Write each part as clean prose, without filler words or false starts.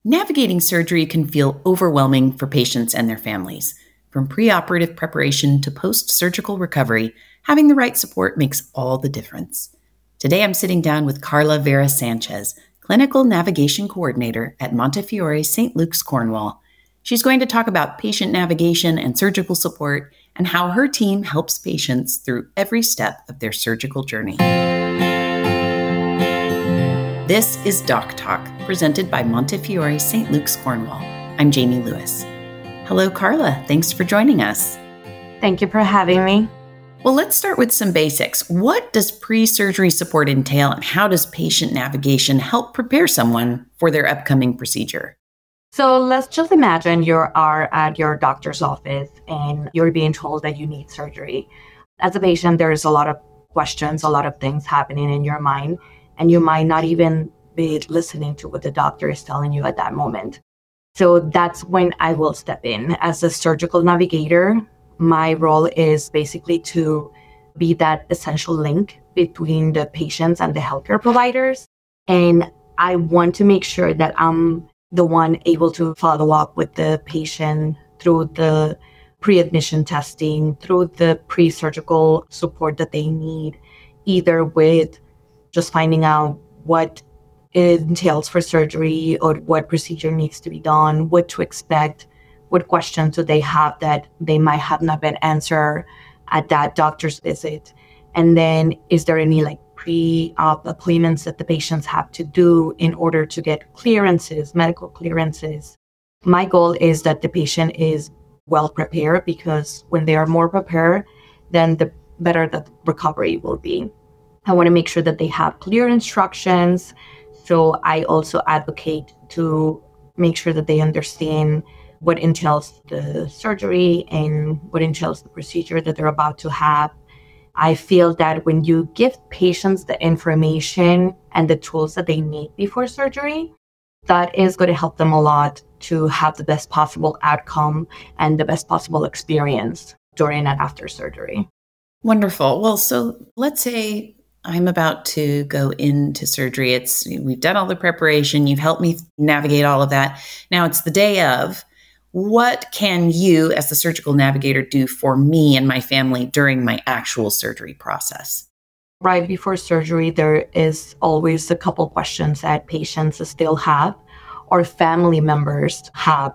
Navigating surgery can feel overwhelming for patients and their families. From preoperative preparation to post-surgical recovery, having the right support makes all the difference. Today, I'm sitting down with Carla Vera Sanchez, Clinical Navigation Coordinator at Montefiore St. Luke's, Cornwall. She's going to talk about patient navigation and surgical support and how her team helps patients through every step of their surgical journey. This is Doc Talk, presented by Montefiore St. Luke's, Cornwall. I'm Jamie Lewis. Hello, Carla. Thanks for joining us. Thank you for having me. Well, let's start with some basics. What does pre-surgery support entail, and how does patient navigation help prepare someone for their upcoming procedure? So let's just imagine you are at your doctor's office and you're being told that you need surgery. As a patient, there's a lot of questions, a lot of things happening in your mind, and you might not even be listening to what the doctor is telling you at that moment. So that's when I will step in. As a surgical navigator, my role is basically to be that essential link between the patients and the healthcare providers. And I want to make sure that I'm the one able to follow up with the patient through the pre-admission testing, through the pre-surgical support that they need, either with just finding out what it entails for surgery or what procedure needs to be done, what to expect, what questions do they have that they might have not been answered at that doctor's visit. And then is there any pre-op appointments that the patients have to do in order to get clearances, medical clearances. My goal is that the patient is well prepared, because when they are more prepared, then the better the recovery will be. I want to make sure that they have clear instructions. So I also advocate to make sure that they understand what entails the surgery and what entails the procedure that they're about to have. I feel that when you give patients the information and the tools that they need before surgery, that is going to help them a lot to have the best possible outcome and the best possible experience during and after surgery. Wonderful. Well, so let's say I'm about to go into surgery. We've done all the preparation. You've helped me navigate all of that. Now it's the day of. What can you, as the surgical navigator, do for me and my family during my actual surgery process? Right before surgery, there is always a couple questions that patients still have or family members have.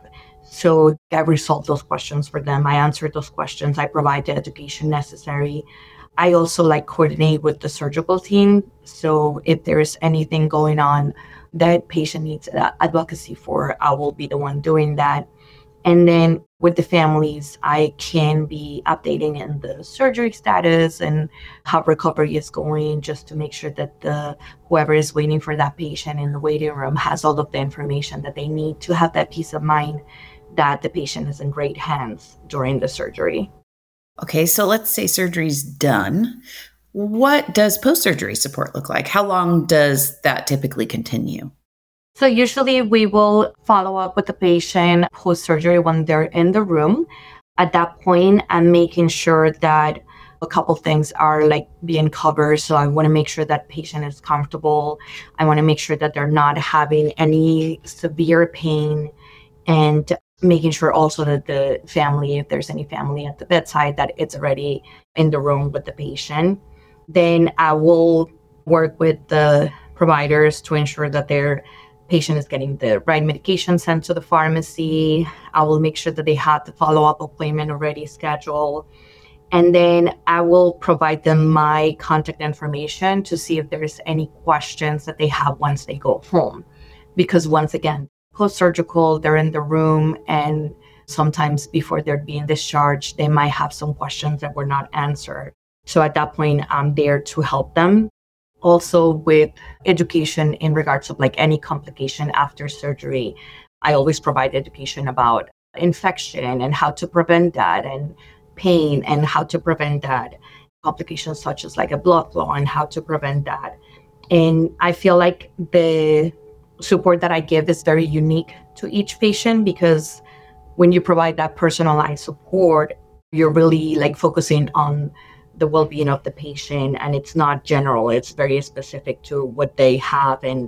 So I resolve those questions for them. I answer those questions. I provide the education necessary. I also coordinate with the surgical team. So if there's anything going on that patient needs advocacy for, I will be the one doing that. And then with the families, I can be updating in the surgery status and how recovery is going, just to make sure that whoever is waiting for that patient in the waiting room has all of the information that they need to have that peace of mind that the patient is in great hands during the surgery. Okay, so let's say surgery's done. What does post-surgery support look like? How long does that typically continue? So usually we will follow up with the patient post-surgery when they're in the room. At that point, I'm making sure that a couple things are being covered. So I want to make sure that patient is comfortable. I want to make sure that they're not having any severe pain, and making sure also that the family, if there's any family at the bedside, that it's already in the room with the patient. Then I will work with the providers to ensure that their patient is getting the right medication sent to the pharmacy. I will make sure that they have the follow-up appointment already scheduled. And then I will provide them my contact information to see if there's any questions that they have once they go home. Because once again, post-surgical, they're in the room, and sometimes before they're being discharged, they might have some questions that were not answered. So at that point, I'm there to help them. Also with education in regards of any complication after surgery, I always provide education about infection and how to prevent that, and pain and how to prevent that, complications such as a blood flow and how to prevent that. And I feel like the support that I give is very unique to each patient, because when you provide that personalized support, you're really focusing on the well-being of the patient, and it's not general. It's very specific to what they have and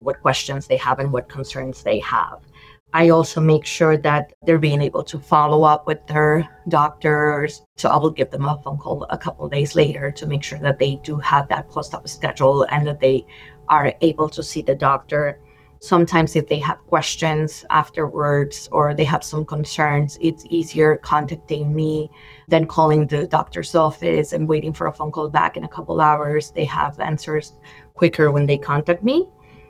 what questions they have and what concerns they have. I also make sure that they're being able to follow up with their doctors. So I will give them a phone call a couple of days later to make sure that they do have that post-op schedule and that they are able to see the doctor. Sometimes if they have questions afterwards or they have some concerns, it's easier contacting me than calling the doctor's office and waiting for a phone call back in a couple hours. They have answers quicker when they contact me.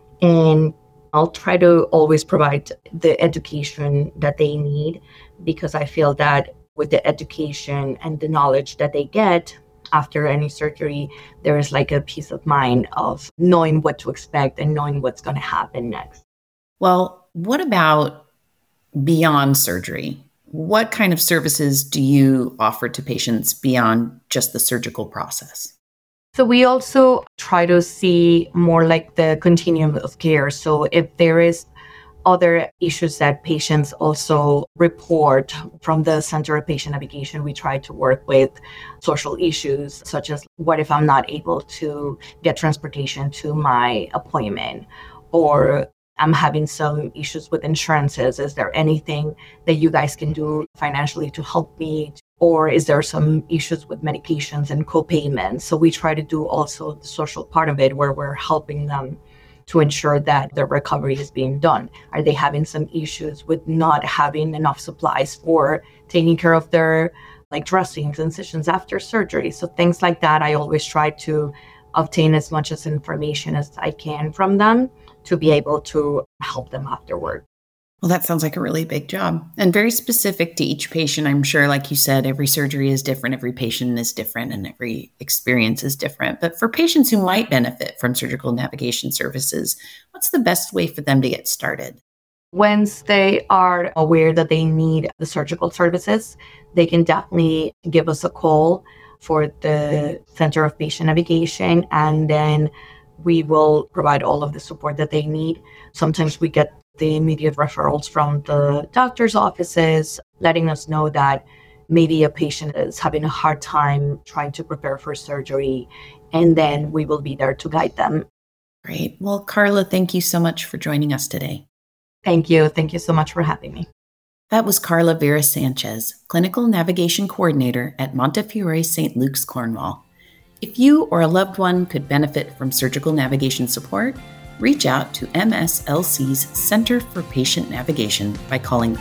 And I'll try to always provide the education that they need, because I feel that with the education and the knowledge that they get after any surgery, there is like a peace of mind of knowing what to expect and knowing what's going to happen next. Well, what about beyond surgery? What kind of services do you offer to patients beyond just the surgical process? So we also try to see more like the continuum of care. So if there is other issues that patients also report from the Center of Patient Navigation, we try to work with social issues, such as what if I'm not able to get transportation to my appointment, or I'm having some issues with insurances. Is there anything that you guys can do financially to help me? Or is there some issues with medications and co-payments? So we try to do also the social part of it, where we're helping them to ensure that their recovery is being done. Are they having some issues with not having enough supplies for taking care of their dressings, incisions after surgery? So things like that, I always try to obtain as much as information as I can from them to be able to help them afterward. Well, that sounds like a really big job and very specific to each patient. I'm sure, like you said, every surgery is different, every patient is different, and every experience is different. But for patients who might benefit from surgical navigation services, what's the best way for them to get started? Once they are aware that they need the surgical services, they can definitely give us a call for the Center of Patient Navigation, and then we will provide all of the support that they need. Sometimes we get the immediate referrals from the doctor's offices, letting us know that maybe a patient is having a hard time trying to prepare for surgery, and then we will be there to guide them. Great. Well, Carla, thank you so much for joining us today. Thank you. Thank you so much for having me. That was Carla Vera Sanchez, Clinical Navigation Coordinator at Montefiore St. Luke's, Cornwall. If you or a loved one could benefit from surgical navigation support, reach out to MSLC's Center for Patient Navigation by calling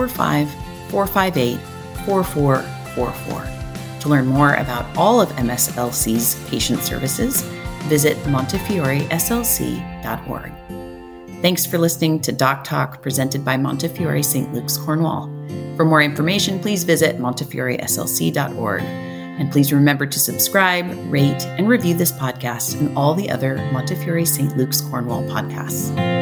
845-458-4444. To learn more about all of MSLC's patient services, visit montefioreslc.org. Thanks for listening to Doc Talk, presented by Montefiore St. Luke's, Cornwall. For more information, please visit montefioreslc.org. And please remember to subscribe, rate, and review this podcast and all the other Montefiore St. Luke's Cornwall podcasts.